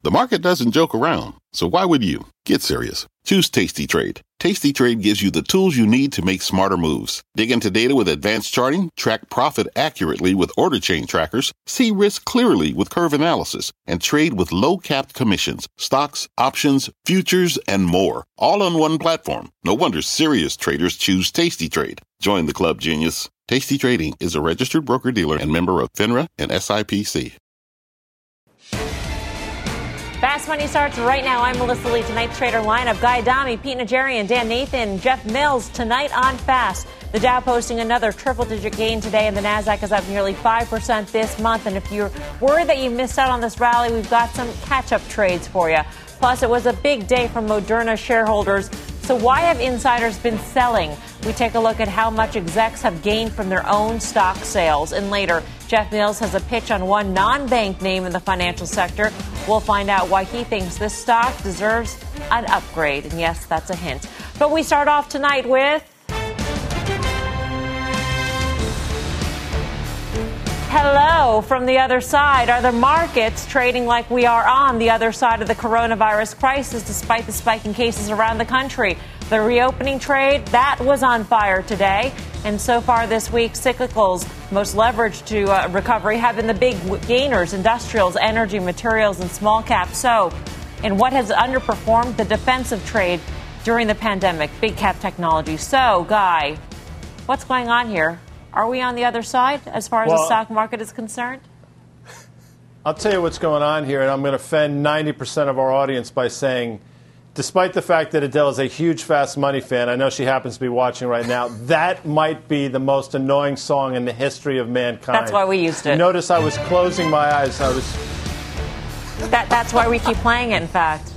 The market doesn't joke around, so why would you? Get serious. Choose Tasty Trade. Tasty Trade gives you the tools you need to make smarter moves. Dig into data with advanced charting, track profit accurately with order chain trackers, see risk clearly with curve analysis, and trade with low-capped commissions, stocks, options, futures, and more. All on one platform. No wonder serious traders choose Tasty Trade. Join the club, genius. Tasty Trading is a registered broker-dealer and member of FINRA and SIPC. Fast Money starts right now. I'm Melissa Lee. Tonight's trader lineup: Guy Adami, Pete Najarian, Dan Nathan, Jeff Mills. Tonight on Fast, the Dow posting another triple-digit gain today, and the Nasdaq is up nearly 5% this month. And if you're worried that you missed out on this rally, we've got some catch-up trades for you. Plus, it was a big day for Moderna shareholders. So why have insiders been selling? We take a look at how much execs have gained from their own stock sales. And later, Jeff Mills has a pitch on one non-bank name in the financial sector. We'll find out why he thinks this stock deserves an upgrade. And yes, that's a hint. But we start off tonight with... Hello from the other side. Are the markets trading like we are on the other side of the coronavirus crisis, despite the spike in cases around the country? The reopening trade, that was on fire today. And so far this week, cyclicals most leveraged to recovery have been the big gainers: industrials, energy, materials, and small caps. So, in what has underperformed, the defensive trade during the pandemic, big cap technology. So, Guy, what's going on here? Are we on the other side as far as the stock market is concerned? I'll tell you what's going on here, and I'm going to offend 90% of our audience by saying, despite the fact that Adele is a huge Fast Money fan, I know she happens to be watching right now, that might be the most annoying song in the history of mankind. That's why we used it. Notice I was closing my eyes. That's why we keep playing it, in fact.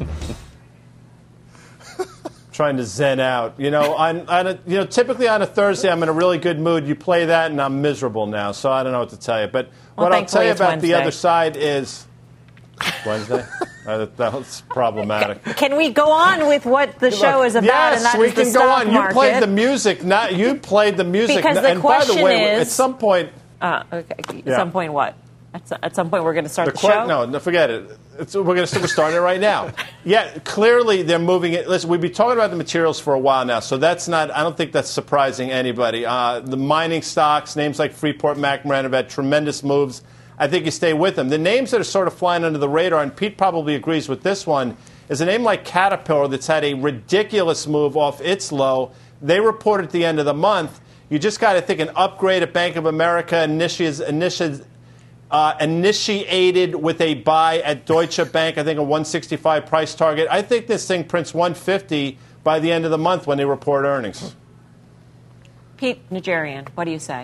Trying to zen out. Typically on a Thursday, I'm in a really good mood. You play that, and I'm miserable now. So I don't know what to tell you. But what I'll tell you about Wednesday. The other side is Wednesday. That's problematic. Can we go on with what the show is about? Yes, and that we is the can go stock on. Market? You played the music. Not you played the music. Because the and question by the way, is, at some point. Okay. At some point, what? At some point, we're going to start the show? No, forget it. We're starting it right now. Yeah, clearly they're moving it. Listen, we've been talking about the materials for a while now, so that's not. I don't think that's surprising anybody. The mining stocks, names like Freeport-McMoRan have had tremendous moves. I think you stay with them. The names that are sort of flying under the radar, and Pete probably agrees with this one, is a name like Caterpillar that's had a ridiculous move off its low. They reported at the end of the month. You just got to think an upgrade at Bank of America initiated with a buy at Deutsche Bank, I think a 165 price target. I think this thing prints 150 by the end of the month when they report earnings. Pete Najarian, what do you say?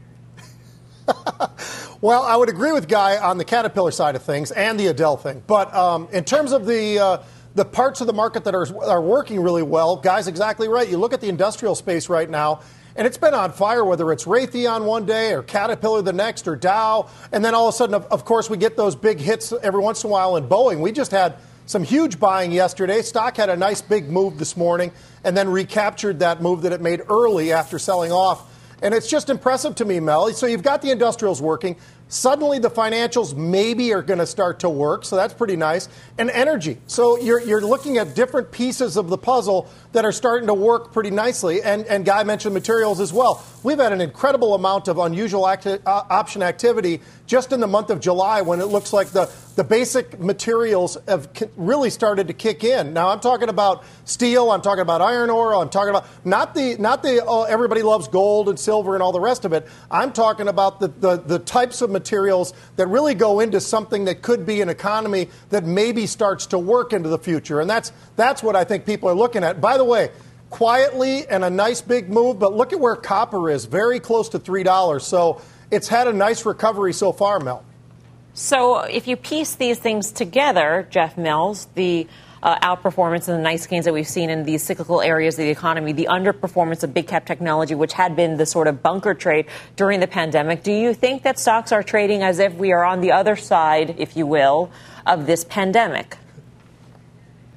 Well, I would agree with Guy on the Caterpillar side of things and the Adele thing. But in terms of the parts of the market that are working really well, Guy's exactly right. You look at the industrial space right now, and it's been on fire, whether it's Raytheon one day or Caterpillar the next or Dow. And then all of a sudden, of course, we get those big hits every once in a while in Boeing. We just had some huge buying yesterday. Stock had a nice big move this morning and then recaptured that move that it made early after selling off. And it's just impressive to me, Mel. So you've got the industrials working. Suddenly the financials maybe are going to start to work, so that's pretty nice. And energy. So you're looking at different pieces of the puzzle that are starting to work pretty nicely. And Guy mentioned materials as well. We've had an incredible amount of unusual option activity just in the month of July when it looks like the basic materials have really started to kick in. Now, I'm talking about steel. I'm talking about iron ore. I'm talking about not the everybody loves gold and silver and all the rest of it. I'm talking about the types of materials that really go into something that could be an economy that maybe starts to work into the future. And that's what I think people are looking at. By the way, quietly and a nice big move, but look at where copper is, very close to $3. So it's had a nice recovery so far, Mel. So if you piece these things together, Jeff Mills, the outperformance and the nice gains that we've seen in these cyclical areas of the economy, the underperformance of big cap technology, which had been the sort of bunker trade during the pandemic, do you think that stocks are trading as if we are on the other side, if you will, of this pandemic?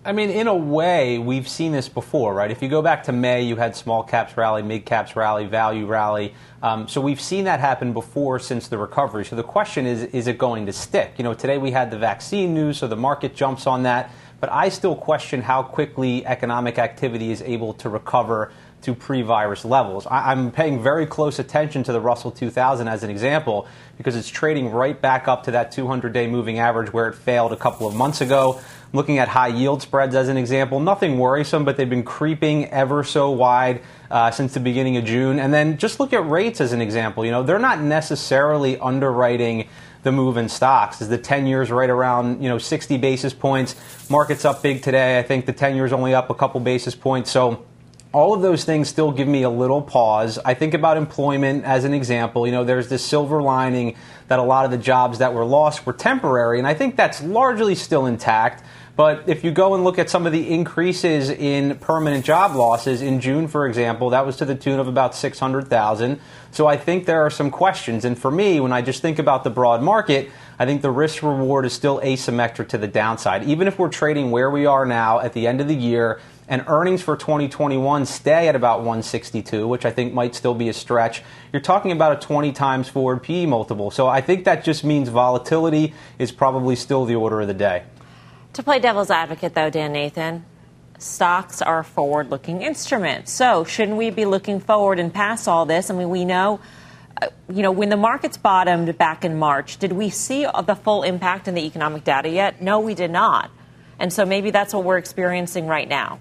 I mean, in a way, we've seen this before, right? If you go back to May, you had small caps rally, mid caps rally, value rally. So we've seen that happen before since the recovery. So the question is it going to stick? Today we had the vaccine news, so the market jumps on that. But I still question how quickly economic activity is able to recover to pre-virus levels. I'm paying very close attention to the Russell 2000 as an example because it's trading right back up to that 200-day moving average where it failed a couple of months ago. Looking at high yield spreads as an example, nothing worrisome, but they've been creeping ever so wide since the beginning of June. And then just look at rates as an example. They're not necessarily underwriting the move in stocks. As the 10 years right around 60 basis points, market's up big today. I think the 10 years only up a couple basis points. So all of those things still give me a little pause. I think about employment as an example. There's this silver lining that a lot of the jobs that were lost were temporary, and I think that's largely still intact. But if you go and look at some of the increases in permanent job losses in June, for example, that was to the tune of about 600,000. So I think there are some questions. And for me, when I just think about the broad market, I think the risk reward is still asymmetric to the downside. Even if we're trading where we are now at the end of the year and earnings for 2021 stay at about 162, which I think might still be a stretch, you're talking about a 20 times forward PE multiple. So I think that just means volatility is probably still the order of the day. To play devil's advocate, though, Dan Nathan, stocks are a forward-looking instrument. So shouldn't we be looking forward and past all this? I mean, we know, when the markets bottomed back in March, did we see the full impact in the economic data yet? No, we did not. And so maybe that's what we're experiencing right now.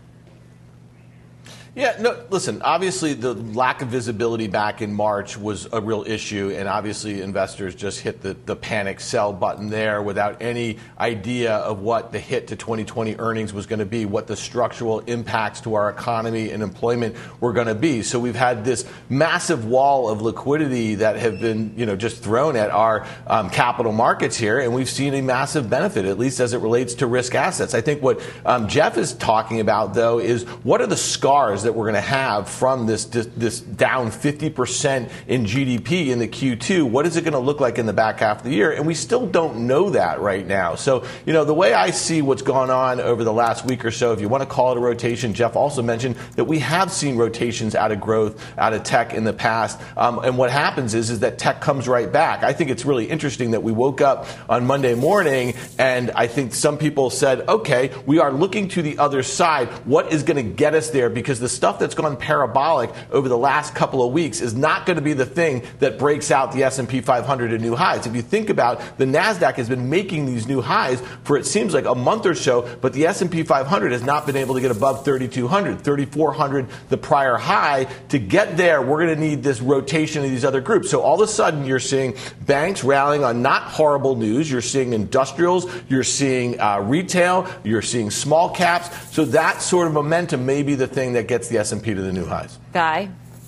Yeah, no, listen, obviously the lack of visibility back in March was a real issue, and obviously investors just hit the panic sell button there without any idea of what the hit to 2020 earnings was going to be, what the structural impacts to our economy and employment were going to be. So we've had this massive wall of liquidity that have been, just thrown at our capital markets here, and we've seen a massive benefit, at least as it relates to risk assets. I think what Jeff is talking about, though, is what are the scars that we're going to have from this down 50% in GDP in the Q2. What is it going to look like in the back half of the year? And we still don't know that right now. So, the way I see what's gone on over the last week or so, if you want to call it a rotation, Jeff also mentioned that we have seen rotations out of growth, out of tech in the past. And what happens is that tech comes right back. I think it's really interesting that we woke up on Monday morning and I think some people said, okay, we are looking to the other side. What is going to get us there? Because the stuff that's gone parabolic over the last couple of weeks is not going to be the thing that breaks out the S&P 500 to new highs. If you think about the NASDAQ has been making these new highs for it seems like a month or so, but the S&P 500 has not been able to get above 3,200, 3,400, the prior high. To get there, we're going to need this rotation of these other groups. So all of a sudden, you're seeing banks rallying on not horrible news. You're seeing industrials. You're seeing retail. You're seeing small caps. So that sort of momentum may be the thing that gets the S&P to the new highs. Guy?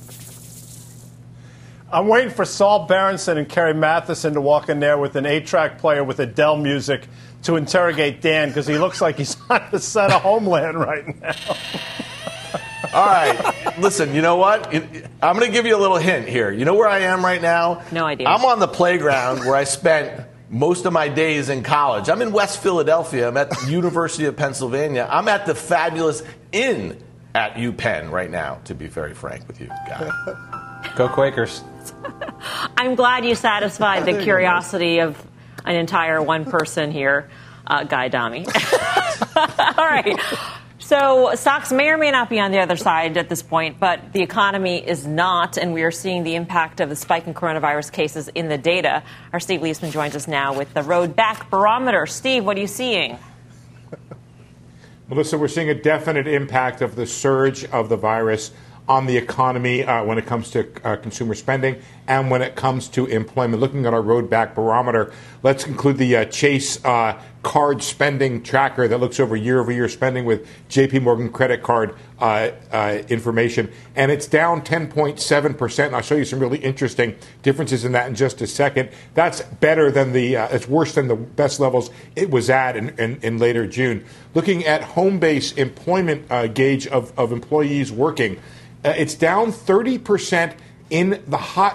I'm waiting for Saul Berenson and Kerry Matheson to walk in there with an 8-track player with Adele music to interrogate Dan because he looks like he's on the set of Homeland right now. All right. Listen, you know what? I'm going to give you a little hint here. You know where I am right now? No idea. I'm on the playground where I spent most of my days in college. I'm in West Philadelphia. I'm at the University of Pennsylvania. I'm at the fabulous Inn at UPenn right now, to be very frank with you, Guy. Go Quakers. I'm glad you satisfied the curiosity of an entire one person here, Guy Adami. All right. So stocks may or may not be on the other side at this point, but the economy is not, and we are seeing the impact of the spike in coronavirus cases in the data. Our Steve Leisman joins us now with the Road Back Barometer. Steve, what are you seeing? Melissa, we're seeing a definite impact of the surge of the virus on the economy when it comes to consumer spending and when it comes to employment. Looking at our Road Back Barometer, let's include the Chase card spending tracker that looks over year-over-year spending with JP Morgan credit card information. And it's down 10.7%. And I'll show you some really interesting differences in that in just a second. That's better than it's worse than the best levels it was at in later June. Looking at home-based employment gauge of employees working, it's down 30% in the hot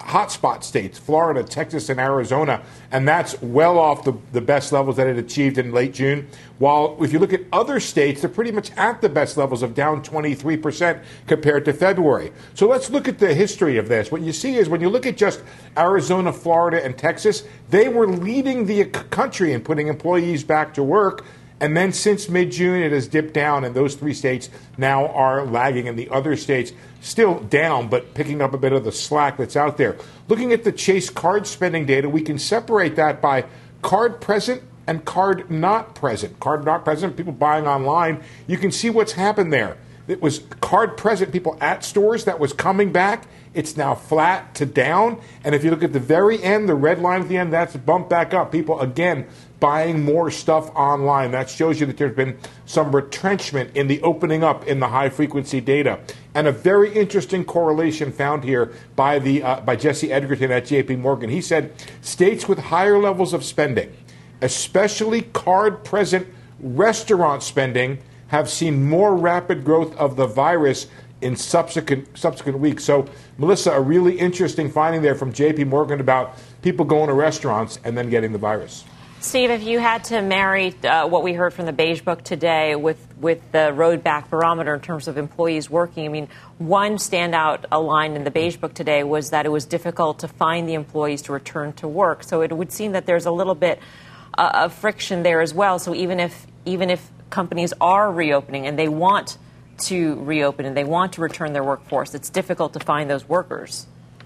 hotspot states, Florida, Texas, and Arizona, and that's well off the best levels that it achieved in late June. While if you look at other states, they're pretty much at the best levels of down 23% compared to February. So let's look at the history of this. What you see is when you look at just Arizona, Florida, and Texas, they were leading the country in putting employees back to work. And then since mid-June, it has dipped down, and those three states now are lagging, and the other states still down, but picking up a bit of the slack that's out there. Looking at the Chase card spending data, we can separate that by card present and card not present. Card not present, people buying online, you can see what's happened there. It was card present, people at stores, that was coming back. It's now flat to down. And if you look at the very end, the red line at the end, that's bumped back up. People, again, buying more stuff online. That shows you that there's been some retrenchment in the opening up in the high-frequency data. And a very interesting correlation found here by Jesse Edgerton at J.P. Morgan. He said states with higher levels of spending, especially card-present restaurant spending, have seen more rapid growth of the virus in subsequent weeks. So, Melissa, a really interesting finding there from J.P. Morgan about people going to restaurants and then getting the virus. Steve, if you had to marry what we heard from the Beige Book today with the Road Back Barometer in terms of employees working, I mean, one standout line in the Beige Book today was that it was difficult to find the employees to return to work. So it would seem that there's a little bit of friction there as well. So even if companies are reopening and they want to reopen and they want to return their workforce, it's difficult to find those workers.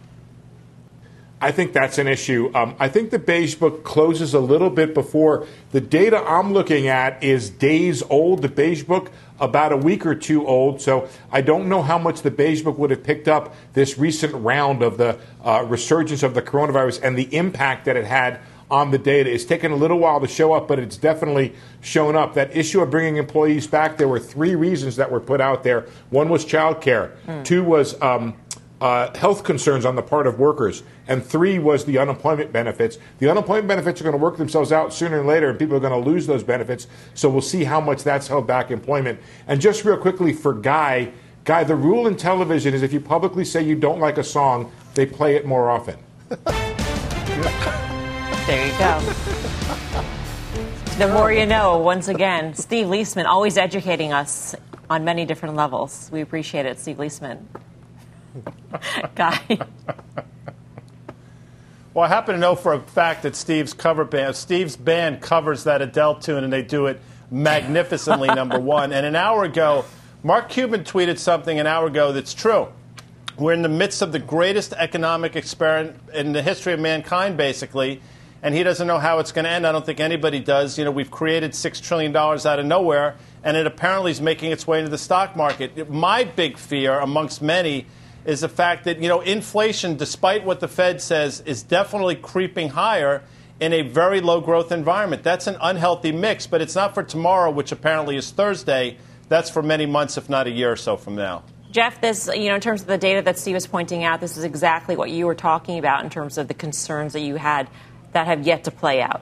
I think that's an issue. I think the Beige Book closes a little bit before. The data I'm looking at is days old. The Beige Book about a week or two old. So I don't know how much the Beige Book would have picked up this recent round of the resurgence of the coronavirus and the impact that it had on the data. It's taken a little while to show up, but it's definitely shown up. That issue of bringing employees back, there were three reasons that were put out there. One was childcare. Two was health concerns on the part of workers. And three was the unemployment benefits. The unemployment benefits are going to work themselves out sooner or later, and people are going to lose those benefits. So we'll see how much that's held back employment. And just real quickly for Guy, the rule in television is if you publicly say you don't like a song, they play it more often. There you go. The more you know, once again. Steve Liesman, always educating us on many different levels. We appreciate it, Steve Liesman. Guy. Well, I happen to know for a fact that Steve's band covers that Adele tune, and they do it magnificently, number one. And an hour ago, Mark Cuban tweeted something an hour ago that's true. We're in the midst of the greatest economic experiment in the history of mankind, basically, and he doesn't know how it's going to end. I don't think anybody does. You know, we've created $6 trillion out of nowhere, and it apparently is making its way into the stock market. My big fear, amongst many, is the fact that, you know, inflation, despite what the Fed says, is definitely creeping higher in a very low growth environment. That's an unhealthy mix, but it's not for tomorrow, which apparently is Thursday. That's for many months, if not a year or so from now. Jeff, this, you know, in terms of the data that Steve was pointing out, this is exactly what you were talking about in terms of the concerns that you had that have yet to play out.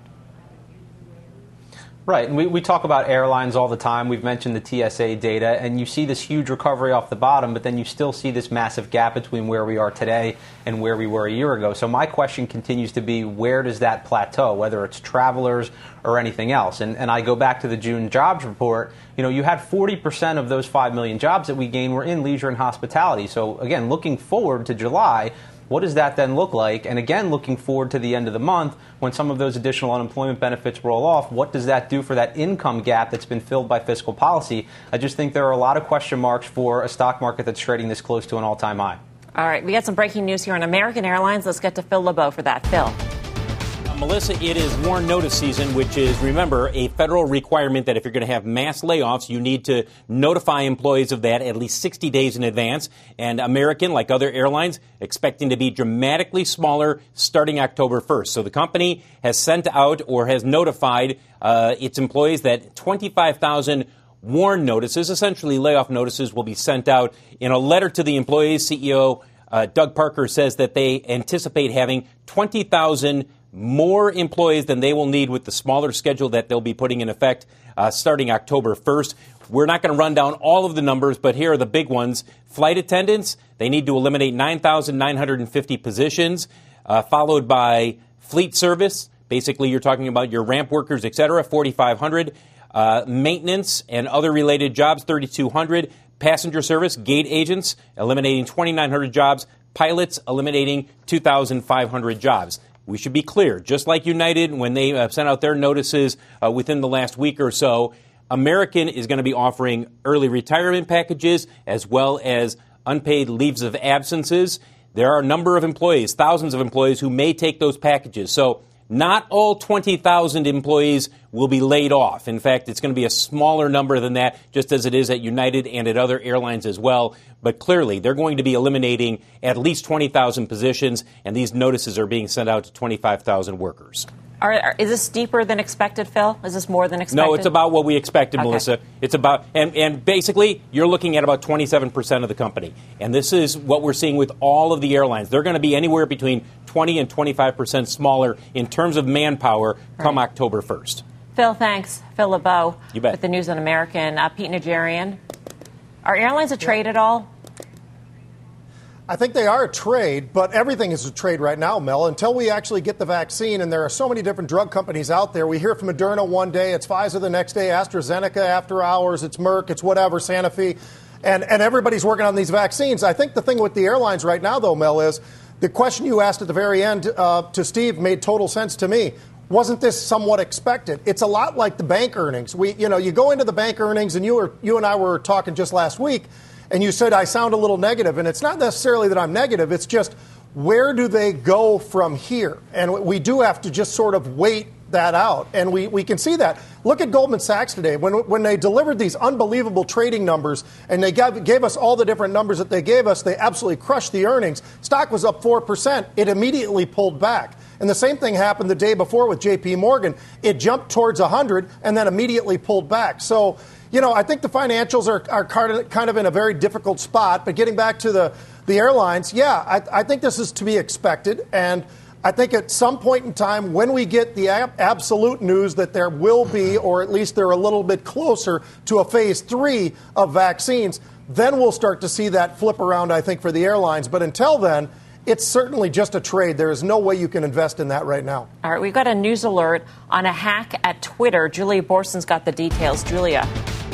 Right. And we talk about airlines all the time. We've mentioned the TSA data, and you see this huge recovery off the bottom, but then you still see this massive gap between where we are today and where we were a year ago. So my question continues to be, where does that plateau, whether it's travelers or anything else? And I go back to the June jobs report. You know, you had 40% of those 5 million jobs that we gained were in leisure and hospitality. So, again, looking forward to July, what does that then look like? And again, looking forward to the end of the month when some of those additional unemployment benefits roll off, what does that do for that income gap that's been filled by fiscal policy? I just think there are a lot of question marks for a stock market that's trading this close to an all-time high. All right, we got some breaking news here on American Airlines. Let's get to Phil LeBeau for that. Phil. Melissa, it is WARN notice season, which is, remember, a federal requirement that if you're going to have mass layoffs, you need to notify employees of that at least 60 days in advance. And American, like other airlines, expecting to be dramatically smaller starting October 1st. So the company has sent out or has notified its employees that 25,000 WARN notices, essentially layoff notices, will be sent out. In a letter to the employees, CEO Doug Parker says that they anticipate having 20,000 more employees than they will need with the smaller schedule that they'll be putting in effect starting October 1st. We're not going to run down all of the numbers, but here are the big ones. Flight attendants, they need to eliminate 9,950 positions, followed by fleet service. Basically, you're talking about your ramp workers, et cetera, 4,500. Maintenance and other related jobs, 3,200. Passenger service, gate agents, eliminating 2,900 jobs. Pilots, eliminating 2,500 jobs. We should be clear, just like United, when they sent out their notices within the last week or so, American is going to be offering early retirement packages as well as unpaid leaves of absences. There are a number of employees, thousands of employees, who may take those packages. So not all 20,000 employees will be laid off. In fact, it's going to be a smaller number than that, just as it is at United and at other airlines as well. But clearly, they're going to be eliminating at least 20,000 positions, and these notices are being sent out to 25,000 workers. Is this deeper than expected, Phil? Is this more than expected? No, it's about what we expected, okay. Melissa. It's about, and basically, you're looking at about 27% of the company. And this is what we're seeing with all of the airlines. They're going to be anywhere between 20 and 25% smaller in terms of manpower come October 1st. Phil, thanks. Phil LeBeau. You bet. With the News on American. Pete Najarian. Are airlines a trade at all? I think they are a trade, but everything is a trade right now, Mel, until we actually get the vaccine. And there are so many different drug companies out there. We hear from Moderna one day, it's Pfizer the next day, AstraZeneca after hours, it's Merck, it's whatever, Sanofi. And everybody's working on these vaccines. I think the thing with the airlines right now, though, Mel, is the question you asked at the very end to Steve made total sense to me. Wasn't this somewhat expected? It's a lot like the bank earnings. You go into the bank earnings, and you and I were talking just last week, and you said I sound a little negative, and it's not necessarily that I'm negative. It's just where do they go from here? And we do have to just sort of wait that out, and we can see that. Look at Goldman Sachs today. When they delivered these unbelievable trading numbers, and they gave us all the different numbers that they gave us, they absolutely crushed the earnings. Stock was up 4%. It immediately pulled back. And the same thing happened the day before with J.P. Morgan. It jumped towards 100 and then immediately pulled back. So, I think the financials are kind of in a very difficult spot. But getting back to the airlines, I think this is to be expected. And I think at some point in time, when we get the absolute news that there will be, or at least they're a little bit closer to a phase 3 of vaccines, then we'll start to see that flip around, I think, for the airlines. But until then, it's certainly just a trade. There is no way you can invest in that right now. All right, we've got a news alert on a hack at Twitter. Julia Borson's got the details. Julia.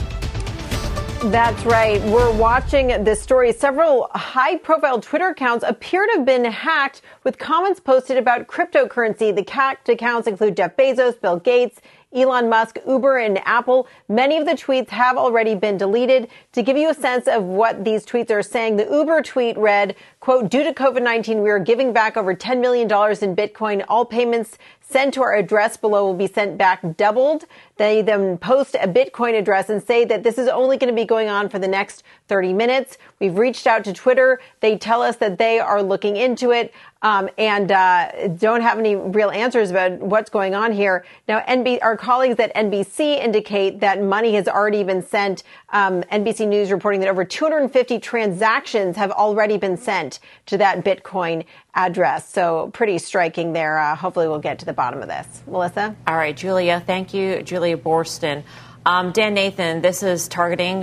That's right. We're watching this story. Several high-profile Twitter accounts appear to have been hacked with comments posted about cryptocurrency. The hacked accounts include Jeff Bezos, Bill Gates, Elon Musk, Uber, and Apple. Many of the tweets have already been deleted. To give you a sense of what these tweets are saying, the Uber tweet read, quote, due to COVID-19, we are giving back over $10 million in Bitcoin. All payments sent to our address below will be sent back doubled. They then post a Bitcoin address and say that this is only going to be going on for the next 30 minutes. We've reached out to Twitter. They tell us that they are looking into it and don't have any real answers about what's going on here. Now, our colleagues at NBC indicate that money has already been sent. NBC News reporting that over 250 transactions have already been sent to that Bitcoin address. So pretty striking there. Hopefully we'll get to the bottom of this. Melissa? All right, Julia. Thank you, Julia Boorstin. Dan Nathan, this is targeting,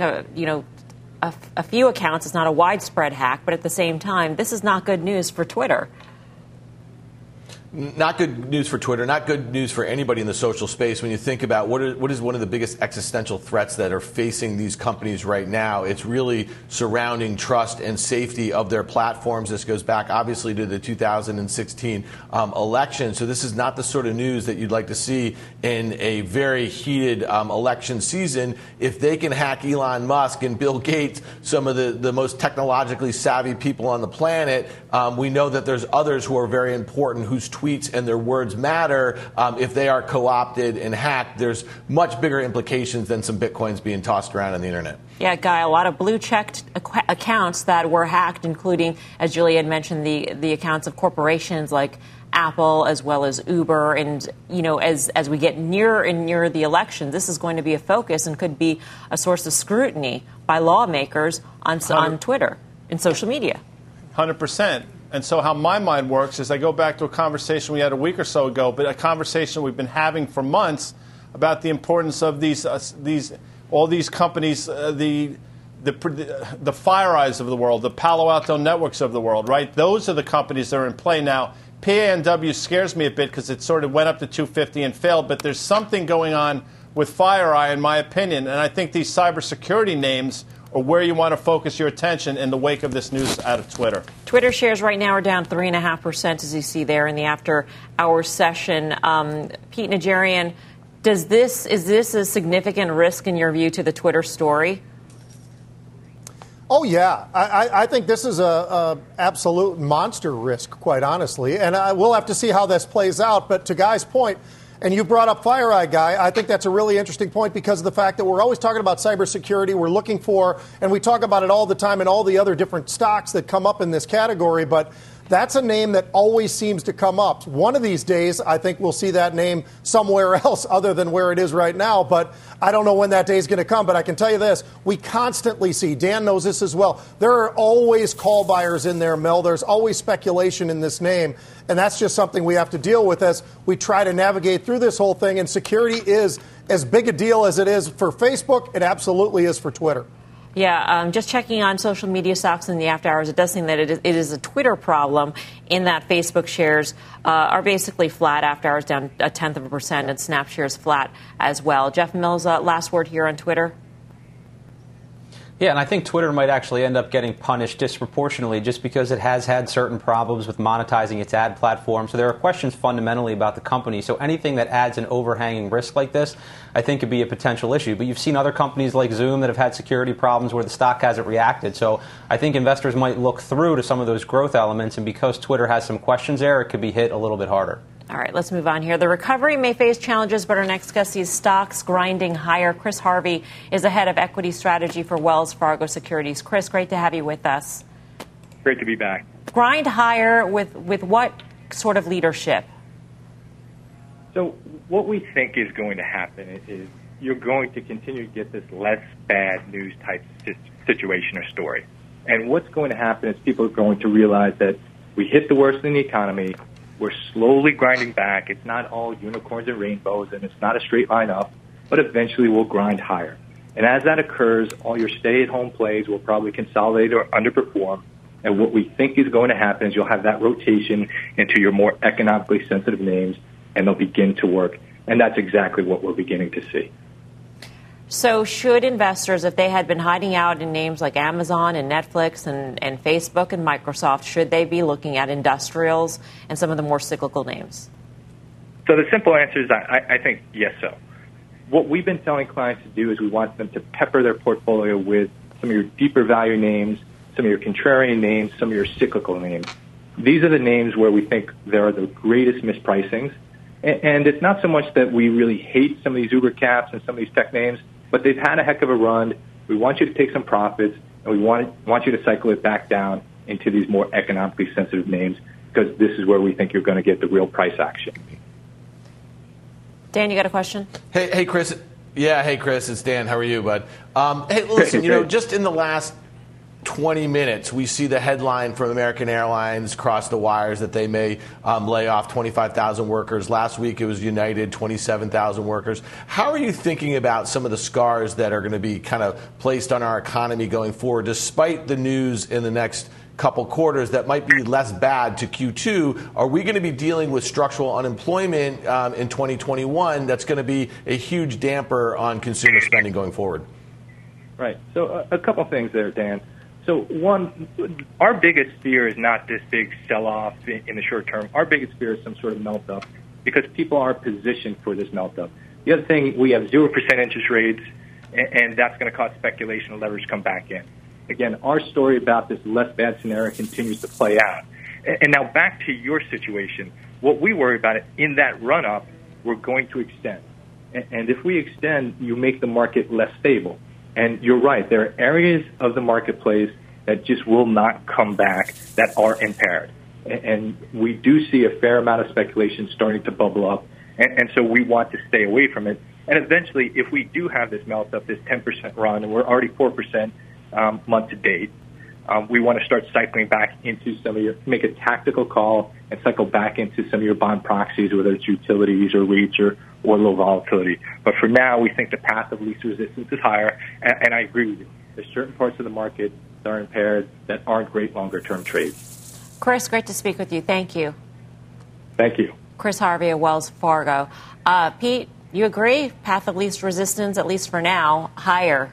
a few accounts. It's not a widespread hack, but at the same time, this is not good news for Twitter. Not good news for Twitter, not good news for anybody in the social space. When you think about what is one of the biggest existential threats that are facing these companies right now, it's really surrounding trust and safety of their platforms. This goes back, obviously, to the 2016 election. So this is not the sort of news that you'd like to see in a very heated election season. If they can hack Elon Musk and Bill Gates, some of the most technologically savvy people on the planet, we know that there's others who are very important whose tweets and their words matter. If they are co-opted and hacked, there's much bigger implications than some Bitcoins being tossed around on the internet. Yeah, Guy, a lot of blue-checked accounts that were hacked, including, as Julia had mentioned, the accounts of corporations like Apple as well as Uber. And, as we get nearer and nearer the election, this is going to be a focus and could be a source of scrutiny by lawmakers on Twitter and social media. 100%. And so how my mind works is I go back to a conversation we had a week or so ago, but a conversation we've been having for months about the importance of all these companies, the FireEyes of the world, the Palo Alto Networks of the world, right? Those are the companies that are in play now. PANW scares me a bit because it sort of went up to 250 and failed, but there's something going on with FireEye, in my opinion, and I think these cybersecurity names are where you want to focus your attention in the wake of this news out of Twitter. Twitter shares right now are down 3.5%, as you see there in the after-hour session. Pete Najarian, is this a significant risk in your view to the Twitter story? Oh, yeah. I think this is a absolute monster risk, quite honestly. And we'll have to see how this plays out. But to Guy's point, and you brought up FireEye, Guy, I think that's a really interesting point because of the fact that we're always talking about cybersecurity. We're looking for, and we talk about it all the time in all the other different stocks that come up in this category. But that's a name that always seems to come up. One of these days, I think we'll see that name somewhere else other than where it is right now. But I don't know when that day is going to come. But I can tell you this. We constantly see, Dan knows this as well, there are always call buyers in there, Mel. There's always speculation in this name. And that's just something we have to deal with as we try to navigate through this whole thing. And security is as big a deal as it is for Facebook. It absolutely is for Twitter. Yeah, just checking on social media stocks in the after hours, it does seem that it is a Twitter problem in that Facebook shares are basically flat after hours, down 0.1%, and Snap shares flat as well. Jeff Mills, last word here on Twitter. Yeah, and I think Twitter might actually end up getting punished disproportionately just because it has had certain problems with monetizing its ad platform. So there are questions fundamentally about the company. So anything that adds an overhanging risk like this, I think could be a potential issue. But you've seen other companies like Zoom that have had security problems where the stock hasn't reacted. So I think investors might look through to some of those growth elements. And because Twitter has some questions there, it could be hit a little bit harder. All right, let's move on here. The recovery may face challenges, but our next guest sees stocks grinding higher. Chris Harvey is the head of equity strategy for Wells Fargo Securities. Chris, great to have you with us. Great to be back. Grind higher with what sort of leadership? So what we think is going to happen is you're going to continue to get this less bad news type situation or story. And what's going to happen is people are going to realize that we hit the worst in the economy. We're slowly grinding back. It's not all unicorns and rainbows, and it's not a straight line up, but eventually we'll grind higher. And as that occurs, all your stay-at-home plays will probably consolidate or underperform. And what we think is going to happen is you'll have that rotation into your more economically sensitive names, and they'll begin to work. And that's exactly what we're beginning to see. So should investors, if they had been hiding out in names like Amazon and Netflix and Facebook and Microsoft, should they be looking at industrials and some of the more cyclical names? So the simple answer is I think yes, so. What we've been telling clients to do is we want them to pepper their portfolio with some of your deeper value names, some of your contrarian names, some of your cyclical names. These are the names where we think there are the greatest mispricings. And it's not so much that we really hate some of these Uber caps and some of these tech names, but they've had a heck of a run. We want you to take some profits, and we want you to cycle it back down into these more economically sensitive names because this is where we think you're going to get the real price action. Dan, you got a question? Hey, Chris. Yeah, hey, Chris. It's Dan. How are you, bud? Hey, listen, just in the last 20 minutes, we see the headline from American Airlines cross the wires that they may lay off 25,000 workers. Last week, it was United, 27,000 workers. How are you thinking about some of the scars that are going to be kind of placed on our economy going forward, despite the news in the next couple quarters that might be less bad to Q2? Are we going to be dealing with structural unemployment in 2021 that's going to be a huge damper on consumer spending going forward? Right. So a couple things there, Dan. So one, our biggest fear is not this big sell-off in the short term. Our biggest fear is some sort of melt-up because people are positioned for this melt-up. The other thing, we have 0% interest rates, and that's going to cause speculation and leverage come back in. Again, our story about this less bad scenario continues to play out. And now back to your situation. What we worry about in that run-up, we're going to extend. And if we extend, you make the market less stable. And you're right, there are areas of the marketplace that just will not come back that are impaired. And we do see a fair amount of speculation starting to bubble up. And so we want to stay away from it. And eventually, if we do have this melt up, this 10% run, and we're already 4% month to date, we want to start cycling back into some of your, make a tactical call and cycle back into some of your bond proxies, whether it's utilities or REITs or low volatility. But for now, we think the path of least resistance is higher, and I agree with you. There's certain parts of the market that are impaired that aren't great longer-term trades. Chris, great to speak with you. Thank you. Thank you. Chris Harvey of Wells Fargo. Pete, you agree? Path of least resistance, at least for now, higher.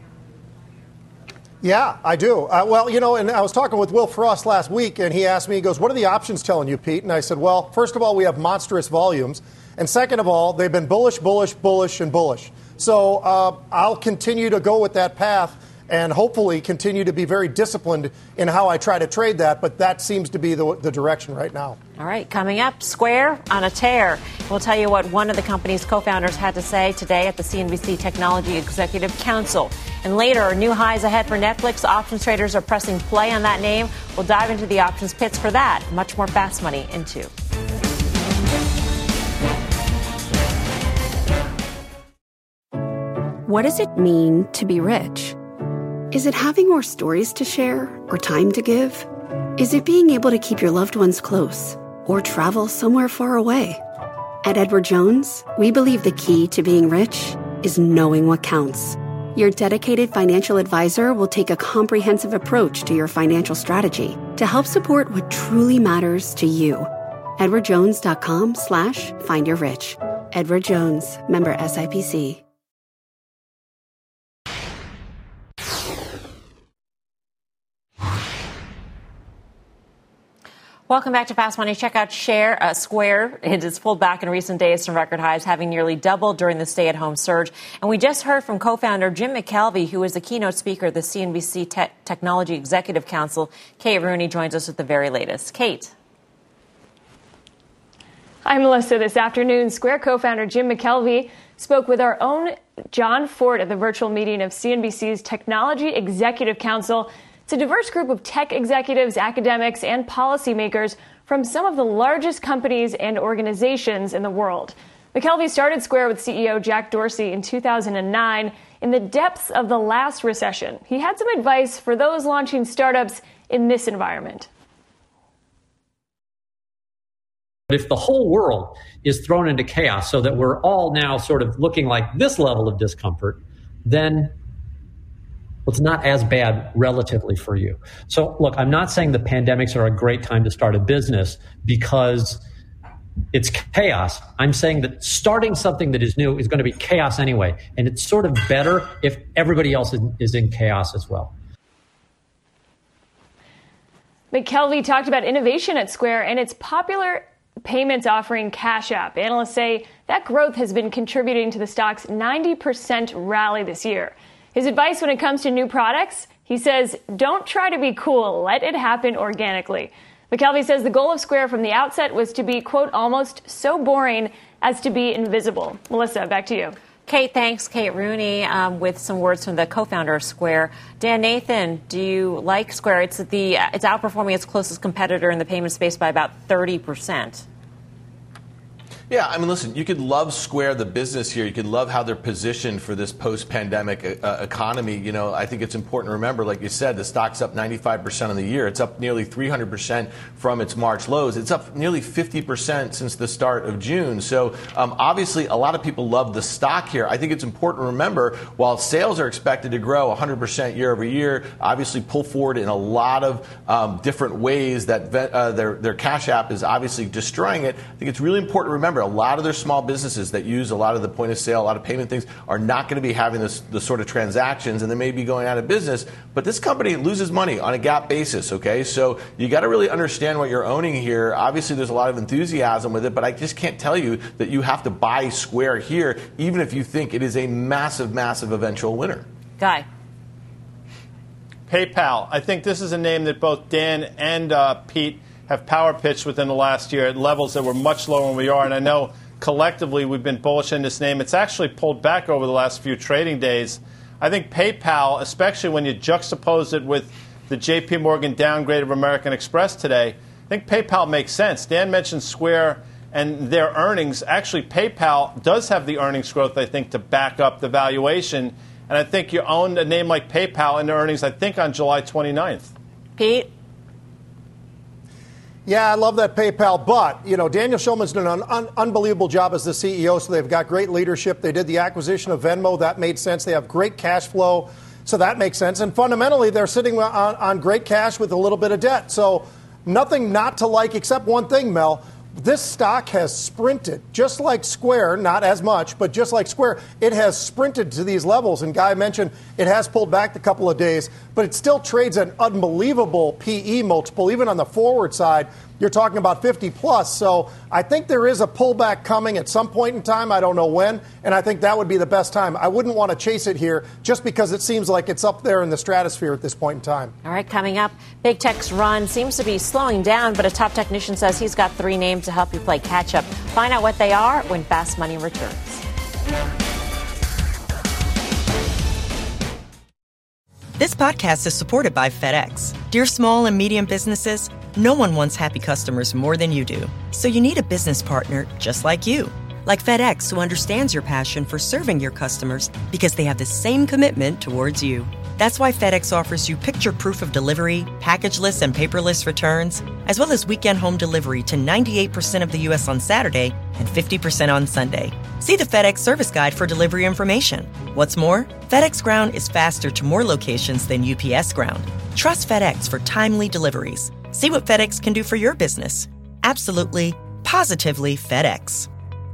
Yeah, I do. Well, you know, and I was talking with Will Frost last week, and he asked me, he goes, what are the options telling you, Pete? And I said, well, first of all, we have monstrous volumes. And second of all, they've been bullish, bullish, bullish, and bullish. So I'll continue to go with that path and hopefully continue to be very disciplined in how I try to trade that. But that seems to be the direction right now. All right, coming up, Square on a tear. We'll tell you what one of the company's co-founders had to say today at the CNBC Technology Executive Council. And later, new highs ahead for Netflix. Options traders are pressing play on that name. We'll dive into the options pits for that. Much more Fast Money in 2. What does it mean to be rich? Is it having more stories to share or time to give? Is it being able to keep your loved ones close or travel somewhere far away? At Edward Jones, we believe the key to being rich is knowing what counts. Your dedicated financial advisor will take a comprehensive approach to your financial strategy to help support what truly matters to you. EdwardJones.com/findyourrich. Edward Jones, member SIPC. Welcome back to Fast Money. Check out Square. It has pulled back in recent days from record highs, having nearly doubled during the stay-at-home surge. And we just heard from co-founder Jim McKelvey, who is the keynote speaker at the CNBC Technology Executive Council. Kate Rooney joins us with the very latest. Kate. Hi, Melissa. This afternoon, Square co-founder Jim McKelvey spoke with our own John Ford at the virtual meeting of CNBC's Technology Executive Council. It's a diverse group of tech executives, academics, and policymakers from some of the largest companies and organizations in the world. McKelvey started Square with CEO Jack Dorsey in 2009 in the depths of the last recession. He had some advice for those launching startups in this environment. If the whole world is thrown into chaos so that we're all now sort of looking like this level of discomfort, then it's not as bad relatively for you. So look, I'm not saying the pandemics are a great time to start a business because it's chaos. I'm saying that starting something that is new is going to be chaos anyway. And it's sort of better if everybody else is in chaos as well. McKelvey talked about innovation at Square and its popular payments offering Cash App. Analysts say that growth has been contributing to the stock's 90% rally this year. His advice when it comes to new products, he says, don't try to be cool. Let it happen organically. McKelvey says the goal of Square from the outset was to be, quote, almost so boring as to be invisible. Melissa, back to you. Kate, thanks. Kate Rooney with some words from the co-founder of Square. Dan Nathan, do you like Square? It's outperforming its closest competitor in the payment space by about 30%. Yeah, I mean, listen, you could love Square, the business here. You could love how they're positioned for this post-pandemic economy. You know, I think it's important to remember, like you said, the stock's up 95% of the year. It's up nearly 300% from its March lows. It's up nearly 50% since the start of June. So obviously, a lot of people love the stock here. I think it's important to remember, while sales are expected to grow 100% year over year, obviously pull forward in a lot of different ways that their Cash App is obviously destroying it. I think it's really important to remember a lot of their small businesses that use a lot of the point of sale, a lot of payment things are not going to be having the sort of transactions, and they may be going out of business. But this company loses money on a GAAP basis, okay? So you got to really understand what you're owning here. Obviously, there's a lot of enthusiasm with it, but I just can't tell you that you have to buy Square here, even if you think it is a massive, massive eventual winner. Guy. PayPal. I think this is a name that both Dan and Pete have power pitched within the last year at levels that were much lower than we are. And I know collectively we've been bullish in this name. It's actually pulled back over the last few trading days. I think PayPal, especially when you juxtapose it with the J.P. Morgan downgrade of American Express today, I think PayPal makes sense. Dan mentioned Square and their earnings. Actually, PayPal does have the earnings growth, I think, to back up the valuation. And I think you own a name like PayPal in the earnings, I think, on July 29th. Pete? Yeah, I love that PayPal, but, Daniel Schulman's done an unbelievable job as the CEO, so they've got great leadership. They did the acquisition of Venmo. That made sense. They have great cash flow, so that makes sense. And fundamentally, they're sitting on great cash with a little bit of debt. So nothing not to like except one thing, Mel. This stock has sprinted, just like Square, not as much, but just like Square, it has sprinted to these levels. And Guy mentioned it has pulled back a couple of days, but it still trades an unbelievable PE multiple. Even on the forward side, you're talking about 50 plus. So I think there is a pullback coming at some point in time. I don't know when, and I think that would be the best time. I wouldn't want to chase it here just because it seems like it's up there in the stratosphere at this point in time. All right, coming up, Big Tech's run seems to be slowing down, but a top technician says he's got 3 names to help you play catch up. Find out what they are when Fast Money returns. This podcast is supported by FedEx. Dear small and medium businesses, no one wants happy customers more than you do. So you need a business partner just like you. Like FedEx, who understands your passion for serving your customers because they have the same commitment towards you. That's why FedEx offers you picture proof of delivery, packageless and paperless returns, as well as weekend home delivery to 98% of the U.S. on Saturday and 50% on Sunday. See the FedEx service guide for delivery information. What's more, FedEx Ground is faster to more locations than UPS Ground. Trust FedEx for timely deliveries. See what FedEx can do for your business. Absolutely, positively FedEx.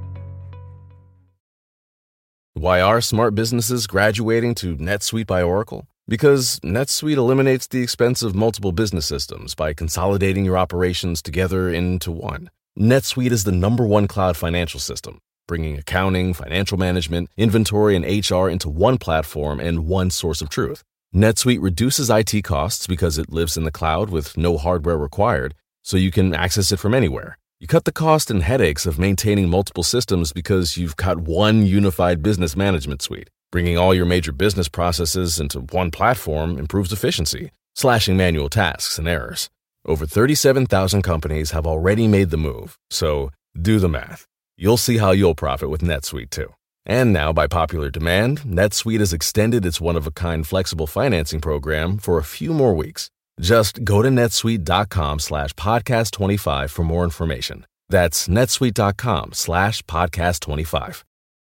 Why are smart businesses graduating to NetSuite by Oracle? Because NetSuite eliminates the expense of multiple business systems by consolidating your operations together into one. NetSuite is the #1 cloud financial system, bringing accounting, financial management, inventory, and HR into one platform and one source of truth. NetSuite reduces IT costs because it lives in the cloud with no hardware required, so you can access it from anywhere. You cut the cost and headaches of maintaining multiple systems because you've got one unified business management suite. Bringing all your major business processes into one platform improves efficiency, slashing manual tasks and errors. Over 37,000 companies have already made the move, so do the math. You'll see how you'll profit with NetSuite too. And now, by popular demand, NetSuite has extended its one-of-a-kind flexible financing program for a few more weeks. Just go to netsuite.com/podcast25 for more information. That's netsuite.com/podcast25.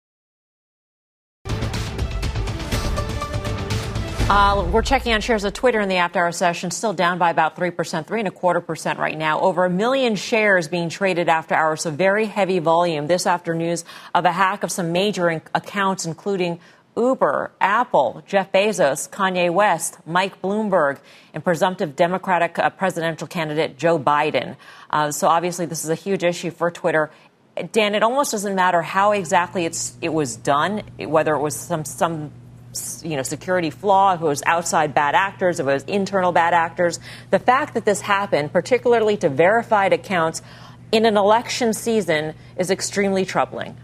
We're checking on shares of Twitter in the after-hour session, still down by about 3%, 3.25% right now. Over 1 million shares being traded after hours, so very heavy volume. This after news of a hack of some major accounts, including Uber, Apple, Jeff Bezos, Kanye West, Mike Bloomberg, and presumptive Democratic presidential candidate Joe Biden. So obviously this is a huge issue for Twitter. Dan, it almost doesn't matter how exactly it was done, whether it was some security flaw, if it was outside bad actors, if it was internal bad actors. The fact that this happened, particularly to verified accounts in an election season, is extremely troubling.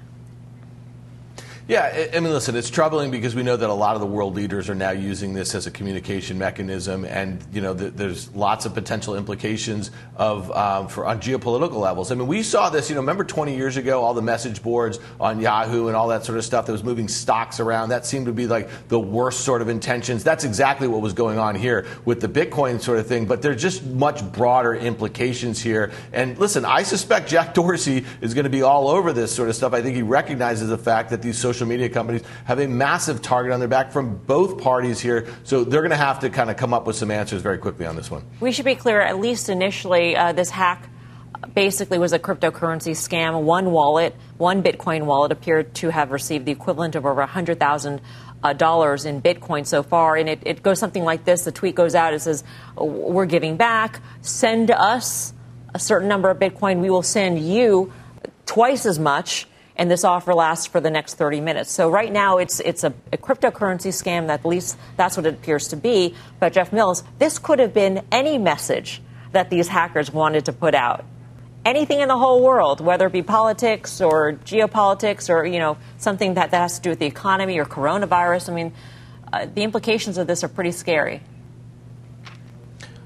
Yeah, I mean, listen, it's troubling because we know that a lot of the world leaders are now using this as a communication mechanism, and there's lots of potential implications on geopolitical levels. I mean, we saw this. Remember 20 years ago, all the message boards on Yahoo and all that sort of stuff that was moving stocks around. That seemed to be like the worst sort of intentions. That's exactly what was going on here with the Bitcoin sort of thing. But there's just much broader implications here. And listen, I suspect Jack Dorsey is going to be all over this sort of stuff. I think he recognizes the fact that these social media companies have a massive target on their back from both parties here. So they're going to have to kind of come up with some answers very quickly on this one. We should be clear, at least initially, this hack basically was a cryptocurrency scam. One Bitcoin wallet appeared to have received the equivalent of over $100,000 in Bitcoin so far. And it goes something like this. The tweet goes out. It says, we're giving back. Send us a certain number of Bitcoin. We will send you twice as much. And this offer lasts for the next 30 minutes. So right now it's a cryptocurrency scam. At least that's what it appears to be. But Jeff Mills, this could have been any message that these hackers wanted to put out. Anything in the whole world, whether it be politics or geopolitics or, something that has to do with the economy or coronavirus. I mean, the implications of this are pretty scary.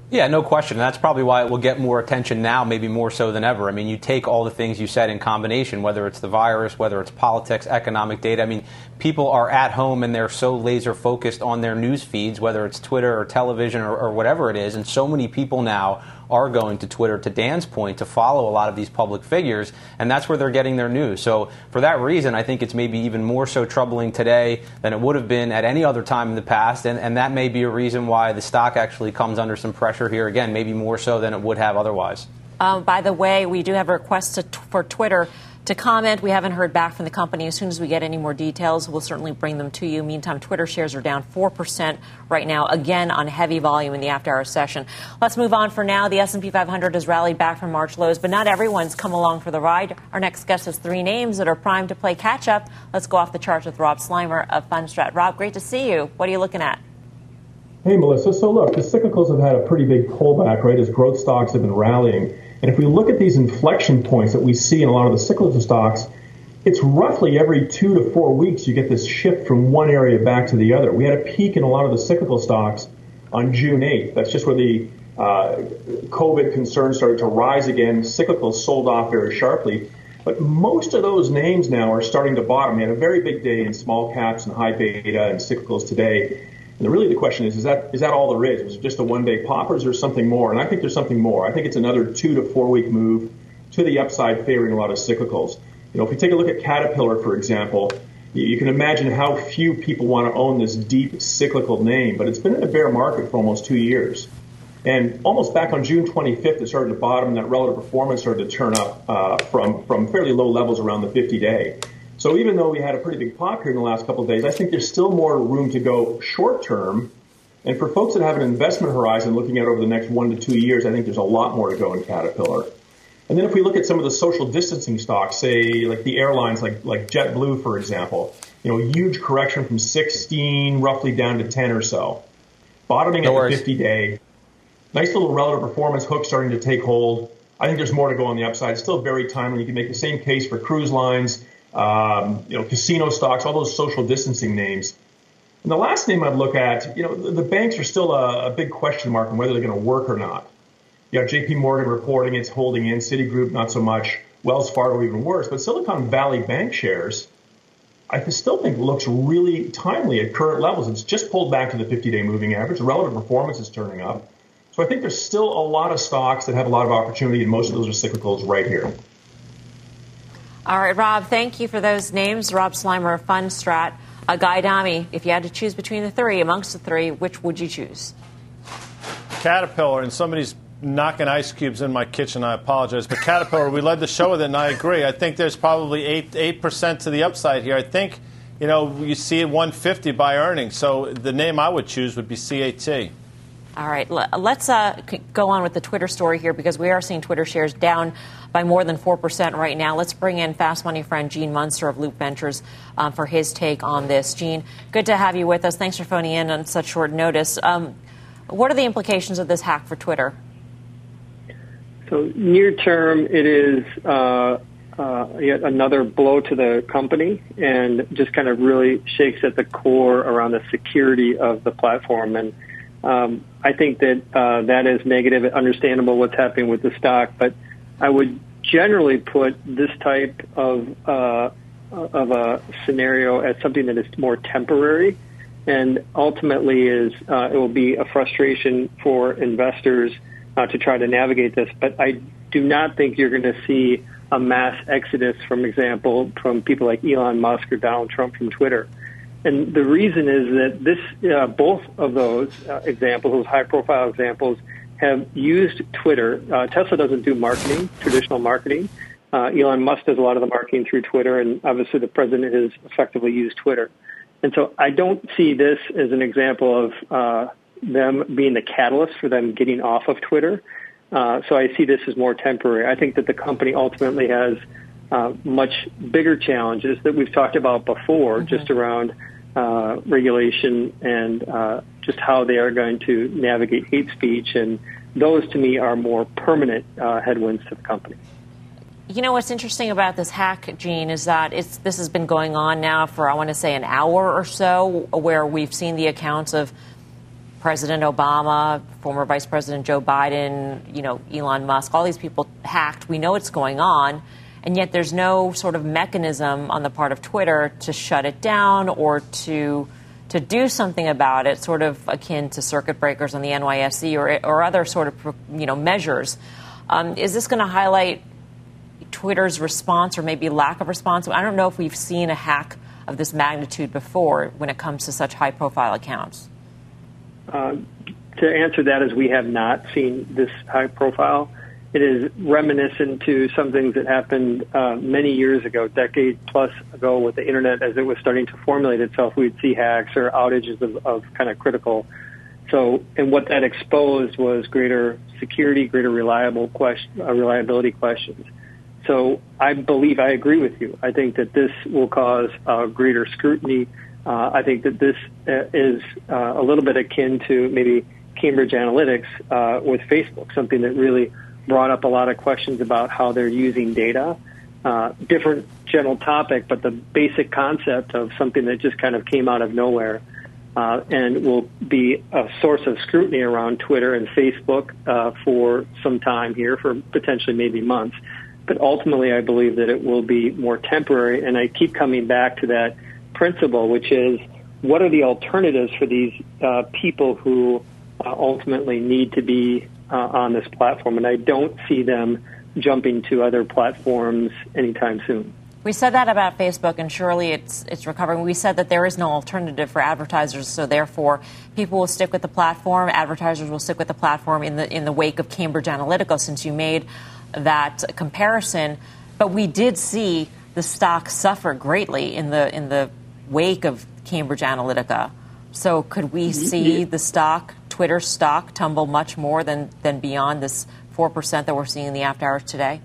Yeah, no question. And that's probably why it will get more attention now, maybe more so than ever. I mean, you take all the things you said in combination, whether it's the virus, whether it's politics, economic data. I mean, people are at home and they're so laser focused on their news feeds, whether it's Twitter or television or whatever it is. And so many people now are going to Twitter, to Dan's point, to follow a lot of these public figures, and that's where they're getting their news. So for that reason, I think it's maybe even more so troubling today than it would have been at any other time in the past, and that may be a reason why the stock actually comes under some pressure here again, maybe more so than it would have otherwise. By the way, we do have a request for Twitter to comment. We haven't heard back from the company. As soon as we get any more details, we'll certainly bring them to you. Meantime, Twitter shares are down 4% right now, again on heavy volume in the after-hour session. Let's move on for now. The S&P 500 has rallied back from March lows, but not everyone's come along for the ride. Our next guest has three names that are primed to play catch-up. Let's go off the charts with Rob Slimer of Fundstrat. Rob, great to see you. What are you looking at? Hey, Melissa. So look, the cyclicals have had a pretty big pullback, right, as growth stocks have been rallying. And if we look at these inflection points that we see in a lot of the cyclical stocks, it's roughly every 2 to 4 weeks you get this shift from one area back to the other. We had a peak in a lot of the cyclical stocks on June 8th. That's just where the COVID concerns started to rise again. Cyclicals sold off very sharply. But most of those names now are starting to bottom. We had a very big day in small caps and high beta and cyclicals today. And really the question is that all there is? Was it just a one-day pop, or is there something more? And I think there's something more. I think it's another 2 to 4 week move to the upside favoring a lot of cyclicals. You know, if we take a look at Caterpillar, for example, you can imagine how few people want to own this deep cyclical name, but it's been in a bear market for almost 2 years. And almost back on June 25th, it started to bottom, and that relative performance started to turn up from fairly low levels around the 50-day. So even though we had a pretty big pop here in the last couple of days, I think there's still more room to go short term. And for folks that have an investment horizon looking at over the next 1 to 2 years, I think there's a lot more to go in Caterpillar. And then if we look at some of the social distancing stocks, say like the airlines, like JetBlue, for example, you know, huge correction from 16 roughly down to 10 or so. Bottoming at the 50-day. Nice little relative performance hook starting to take hold. I think there's more to go on the upside. It's still very timely. You can make the same case for cruise lines, casino stocks, all those social distancing names. And the last name I'd look at, you know, the banks are still a big question mark on whether they're going to work or not. You know, JP Morgan reporting it's holding in, Citigroup not so much, Wells Fargo even worse. But Silicon Valley Bank shares, I still think looks really timely at current levels. It's just pulled back to the 50-day moving average. The relative performance is turning up. So I think there's still a lot of stocks that have a lot of opportunity, and most of those are cyclicals right here. All right, Rob, thank you for those names. Rob Slimer of Fundstrat. Guy Adami, if you had to choose between the three, amongst the three, which would you choose? Caterpillar, and somebody's knocking ice cubes in my kitchen. I apologize. But Caterpillar, we led the show with it, and I agree. I think there's probably 8% to the upside here. I think, you know, you see it 150 by earnings. So the name I would choose would be CAT. All right, let's go on with the Twitter story here, because we are seeing Twitter shares down by more than 4% right now. Let's bring in Fast Money friend Gene Munster of Loop Ventures for his take on this. Gene, good to have you with us. Thanks for phoning in on such short notice. What are the implications of this hack for Twitter? So near term, it is yet another blow to the company, and just kind of really shakes at the core around the security of the platform. And I think that that is negative. Understandable what's happening with the stock, but I would generally put this type of a scenario as something that is more temporary, and ultimately is it will be a frustration for investors to try to navigate this. But I do not think you're going to see a mass exodus, from people like Elon Musk or Donald Trump from Twitter. And the reason is that this, both of those examples, those high-profile examples, have used Twitter. Tesla doesn't do marketing, traditional marketing. Elon Musk does a lot of the marketing through Twitter, and obviously the president has effectively used Twitter. And so I don't see this as an example of them being the catalyst for them getting off of Twitter. So I see this as more temporary. I think that the company ultimately has much bigger challenges that we've talked about before, just around regulation and just how they are going to navigate hate speech. And those, to me, are more permanent headwinds to the company. You know, what's interesting about this hack, Gene, is that this has been going on now for, I want to say, an hour or so, where we've seen the accounts of President Obama, former Vice President Joe Biden, Elon Musk, all these people hacked. We know it's going on, and yet there's no sort of mechanism on the part of Twitter to shut it down or to do something about it, sort of akin to circuit breakers on the NYSE or other sort of measures. Is this going to highlight Twitter's response or maybe lack of response? I don't know if we've seen a hack of this magnitude before when it comes to such high-profile accounts. To answer that is we have not seen this high profile. It is reminiscent to some things that happened many years ago, decade plus ago with the internet as it was starting to formulate itself. We'd see hacks or outages of kind of critical. So, and what that exposed was greater security, greater reliability questions. So I believe I agree with you. I think that this will cause greater scrutiny. I think that this is a little bit akin to maybe Cambridge Analytics with Facebook, something that really brought up a lot of questions about how they're using data. Different general topic, but the basic concept of something that just kind of came out of nowhere and will be a source of scrutiny around Twitter and Facebook for some time here, for potentially maybe months. But ultimately, I believe that it will be more temporary, and I keep coming back to that principle, which is what are the alternatives for these people who ultimately need to be on this platform, and I don't see them jumping to other platforms anytime soon. We said that about Facebook, and surely it's recovering. We said that there is no alternative for advertisers, so therefore people will stick with the platform. Advertisers will stick with the platform in the wake of Cambridge Analytica, since you made that comparison. But we did see the stock suffer greatly in the wake of Cambridge Analytica. So could we see the stock, Twitter stock, tumble much more than beyond this 4% that we're seeing in the after hours today?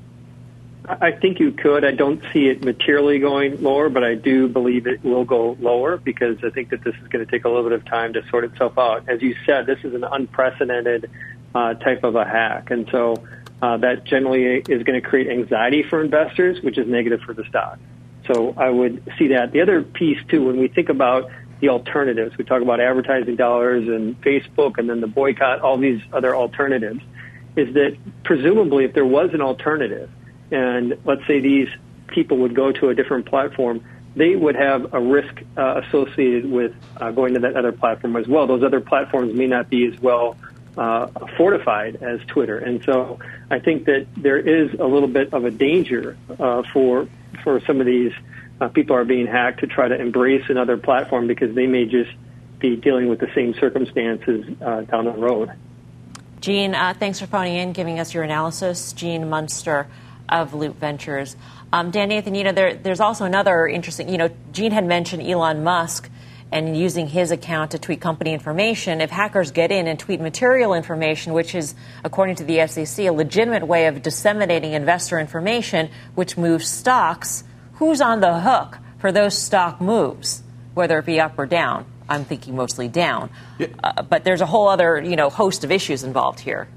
I think you could. I don't see it materially going lower, but I do believe it will go lower because I think that this is going to take a little bit of time to sort itself out. As you said, this is an unprecedented type of a hack. And so that generally is going to create anxiety for investors, which is negative for the stock. So I would see that. The other piece, too, when we think about the alternatives, we talk about advertising dollars and Facebook and then the boycott, all these other alternatives, is that presumably if there was an alternative, and let's say these people would go to a different platform, they would have a risk associated with going to that other platform as well. Those other platforms may not be as well fortified as Twitter. And so I think that there is a little bit of a danger for some of these people are being hacked to try to embrace another platform because they may just be dealing with the same circumstances down the road. Gene, thanks for phoning in, giving us your analysis. Gene Munster of Loop Ventures. Dan Nathan, there's also another interesting, Gene had mentioned Elon Musk and using his account to tweet company information. If hackers get in and tweet material information, which is, according to the SEC, a legitimate way of disseminating investor information, which moves stocks, who's on the hook for those stock moves, whether it be up or down? I'm thinking mostly down. Yeah. But there's a whole other, host of issues involved here.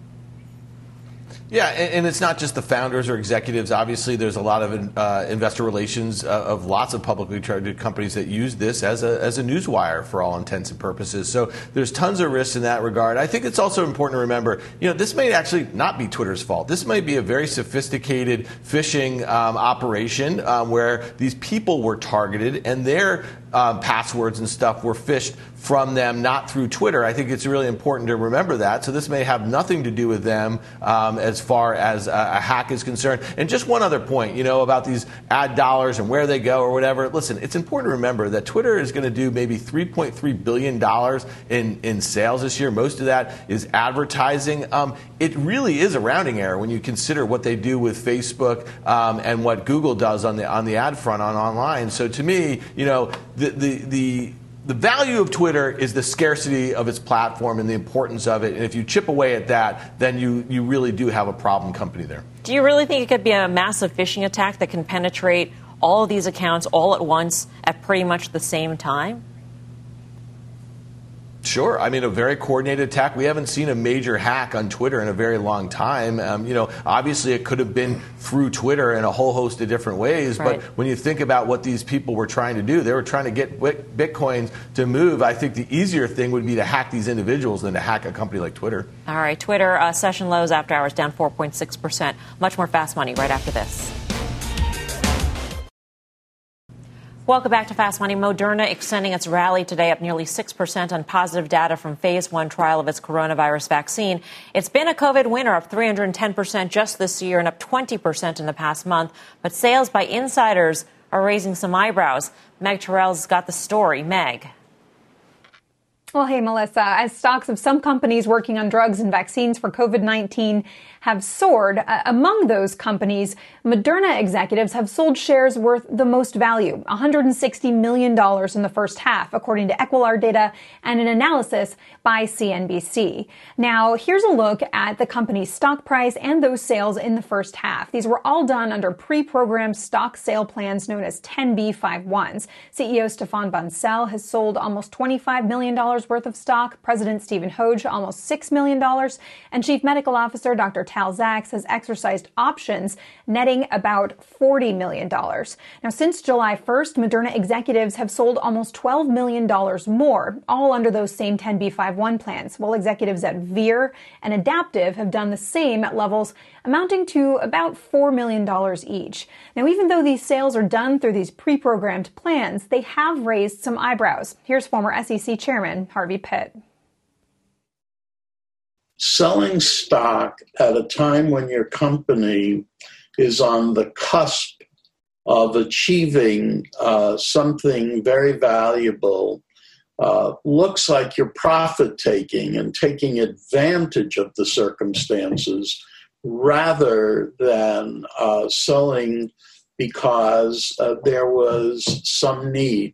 Yeah, and it's not just the founders or executives. Obviously, there's a lot of investor relations of lots of publicly traded companies that use this as a newswire for all intents and purposes. So there's tons of risks in that regard. I think it's also important to remember, this may actually not be Twitter's fault. This might be a very sophisticated phishing operation where these people were targeted and their passwords and stuff were phished from them, not through Twitter. I think it's really important to remember that. So this may have nothing to do with them as far as a hack is concerned. And just one other point, about these ad dollars and where they go or whatever. Listen, it's important to remember that Twitter is going to do maybe $3.3 billion in sales this year. Most of that is advertising. It really is a rounding error when you consider what they do with Facebook and what Google does on the ad front on online. So to me, the value of Twitter is the scarcity of its platform and the importance of it. And if you chip away at that, then you really do have a problem company there. Do you really think it could be a massive phishing attack that can penetrate all of these accounts all at once at pretty much the same time? Sure. I mean, a very coordinated attack. We haven't seen a major hack on Twitter in a very long time. Obviously it could have been through Twitter in a whole host of different ways. Right. But when you think about what these people were trying to do, they were trying to get Bitcoins to move. I think the easier thing would be to hack these individuals than to hack a company like Twitter. All right. Twitter session lows after hours down 4.6%. Much more Fast Money right after this. Welcome back to Fast Money. Moderna extending its rally today up nearly 6% on positive data from phase 1 trial of its coronavirus vaccine. It's been a COVID winner, up 310% just this year and up 20% in the past month. But sales by insiders are raising some eyebrows. Meg Terrell's got the story. Meg. Well, hey, Melissa, as stocks of some companies working on drugs and vaccines for COVID-19 have soared, among those companies, Moderna executives have sold shares worth the most value, $160 million in the first half, according to Equilar data and an analysis by CNBC. Now, here's a look at the company's stock price and those sales in the first half. These were all done under pre-programmed stock sale plans known as 10b5-1s. CEO Stéphane Bancel has sold almost $25 million worth of stock, President Stephen Hoge almost $6 million, and Chief Medical Officer Dr. Tal Zaks has exercised options netting about $40 million. Now, since July 1st, Moderna executives have sold almost $12 million more, all under those same 10b5-1 plans, while executives at Vir and Adaptive have done the same at levels amounting to about $4 million each. Now, even though these sales are done through these pre-programmed plans, they have raised some eyebrows. Here's former SEC Chairman Harvey Pitt. Selling stock at a time when your company is on the cusp of achieving something very valuable looks like you're profit-taking and taking advantage of the circumstances rather than selling because there was some need.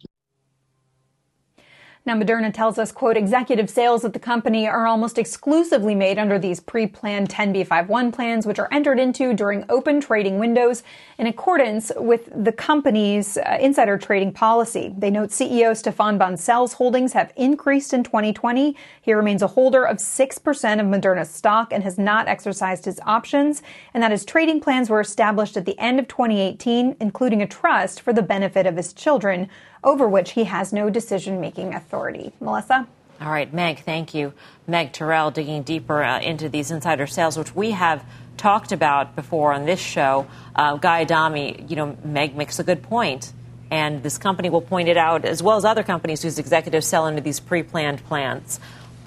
Now, Moderna tells us, quote, executive sales at the company are almost exclusively made under these pre-planned 10b5-1 plans, which are entered into during open trading windows in accordance with the company's insider trading policy. They note CEO Stéphane Bancel's holdings have increased in 2020. He remains a holder of 6% of Moderna's stock and has not exercised his options, and that his trading plans were established at the end of 2018, including a trust for the benefit of his children, over which he has no decision-making authority. Melissa? All right, Meg, thank you. Meg Terrell digging deeper into these insider sales, which we have talked about before on this show. Guy Adami, Meg makes a good point, and this company will point it out, as well as other companies whose executives sell into these pre-planned plans.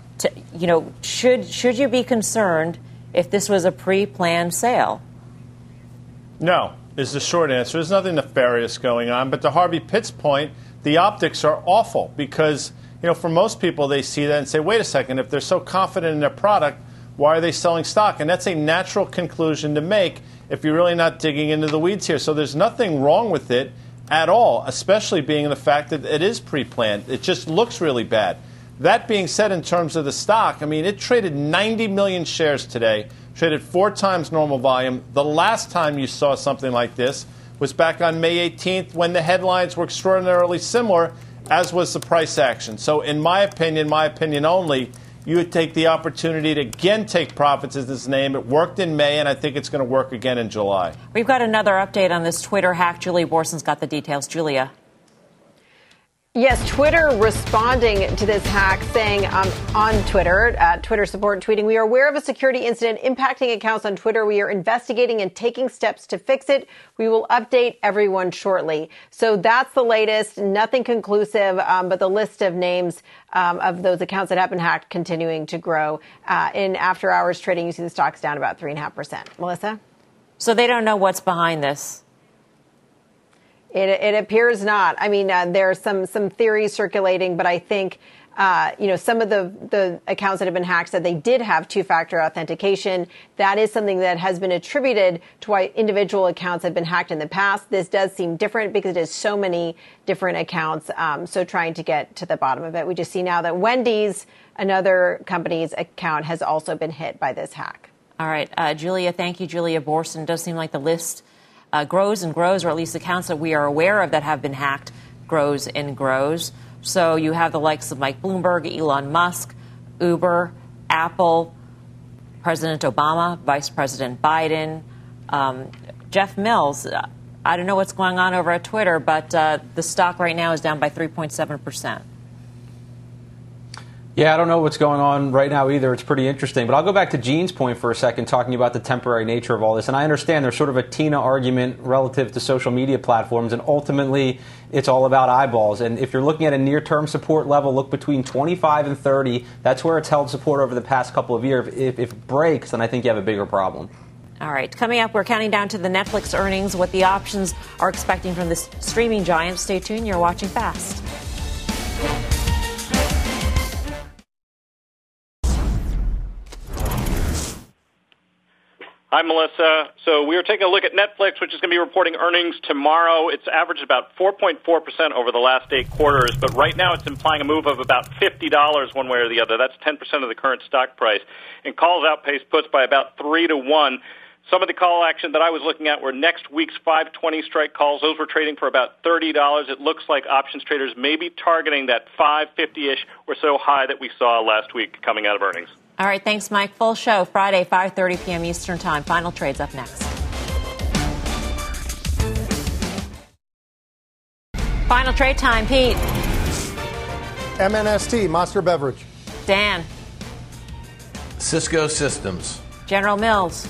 Should you be concerned if this was a pre-planned sale? No, is the short answer. There's nothing nefarious going on. But to Harvey Pitt's point, the optics are awful because, for most people, they see that and say, wait a second, if they're so confident in their product, why are they selling stock? And that's a natural conclusion to make if you're really not digging into the weeds here. So there's nothing wrong with it at all, especially being the fact that it is pre-planned. It just looks really bad. That being said, in terms of the stock, it traded 90 million shares today, traded 4 times normal volume. The last time you saw something like this was back on May 18th when the headlines were extraordinarily similar, as was the price action. So in my opinion only, you would take the opportunity to again take profits as this name. It worked in May, and I think it's going to work again in July. We've got another update on this Twitter hack. Julia Borson's got the details. Julia. Yes, Twitter responding to this hack, saying on Twitter, Twitter support tweeting, we are aware of a security incident impacting accounts on Twitter. We are investigating and taking steps to fix it. We will update everyone shortly. So that's the latest. Nothing conclusive, but the list of names of those accounts that have been hacked continuing to grow. In after hours trading, you see the stock's down about 3.5%. Melissa? So they don't know what's behind this. It appears not. There's some theories circulating, but I think, some of the accounts that have been hacked said they did have 2-factor authentication. That is something that has been attributed to why individual accounts have been hacked in the past. This does seem different because it is so many different accounts. So trying to get to the bottom of it. We just see now that Wendy's, another company's account, has also been hit by this hack. All right. Julia, thank you. Julia Borson. It does seem like the list grows and grows, or at least accounts that we are aware of that have been hacked grows and grows. So you have the likes of Mike Bloomberg, Elon Musk, Uber, Apple, President Obama, Vice President Biden, Jeff Mills. I don't know what's going on over at Twitter, but the stock right now is down by 3.7%. Yeah, I don't know what's going on right now either. It's pretty interesting. But I'll go back to Gene's point for a second, talking about the temporary nature of all this. And I understand there's sort of a Tina argument relative to social media platforms, and ultimately it's all about eyeballs. And if you're looking at a near-term support level, look between 25 and 30. That's where it's held support over the past couple of years. If it breaks, then I think you have a bigger problem. All right. Coming up, we're counting down to the Netflix earnings, what the options are expecting from this streaming giant. Stay tuned. You're watching Fast. Hi, Melissa. So we are taking a look at Netflix, which is going to be reporting earnings tomorrow. It's averaged about 4.4% over the last 8 quarters, but right now it's implying a move of about $50 one way or the other. That's 10% of the current stock price. And calls outpaced puts by about 3-1. Some of the call action that I was looking at were next week's 520 strike calls. Those were trading for about $30. It looks like options traders may be targeting that 550-ish or so high that we saw last week coming out of earnings. All right, thanks, Mike. Full show Friday, 5:30 p.m. Eastern Time. Final trades up next. Final trade time, Pete. MNST, Monster Beverage. Dan. Cisco Systems. General Mills.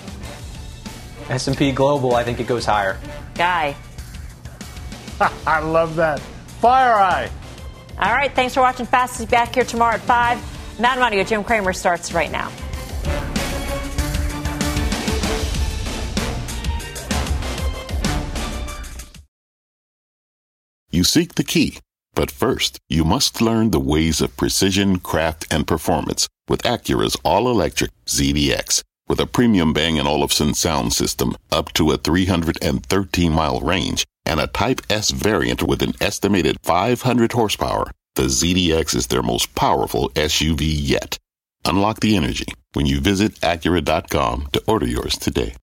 S&P Global, I think it goes higher. Guy. I love that. FireEye. All right, thanks for watching Fast. Be back here tomorrow at 5. Mad Money with Jim Cramer starts right now. You seek the key, but first, you must learn the ways of precision, craft, and performance with Acura's all-electric ZDX. With a premium Bang & Olufsen sound system up to a 313-mile range and a Type S variant with an estimated 500 horsepower, the ZDX is their most powerful SUV yet. Unlock the energy when you visit Acura.com to order yours today.